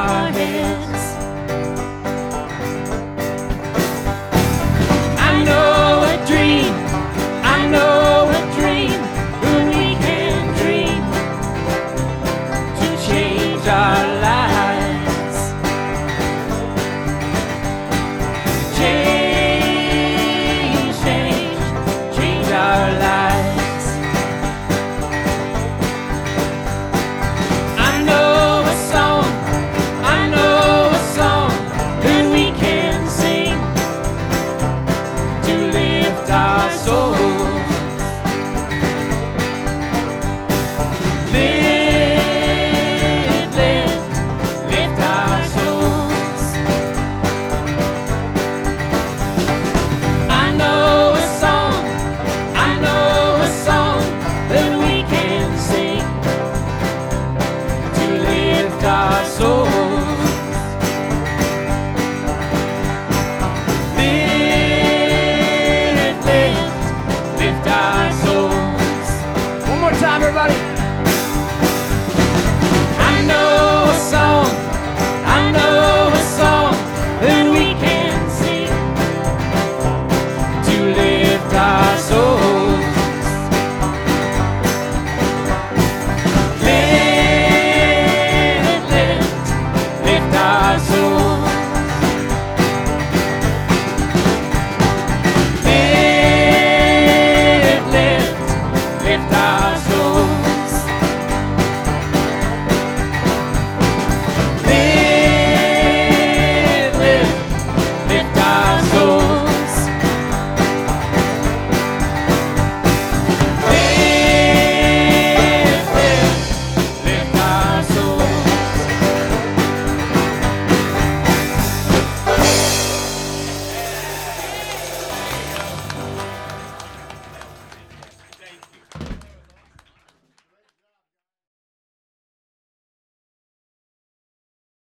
our heads. I know a dream, I know a dream, that we can dream to change our lives. Change, change, change our lives. I know a song, I know a song that we can sing to lift our souls. Lift, lift, lift our souls. I know a song, I know a song that we can sing to lift our souls. Lift, lift, lift our souls. One more time, everybody.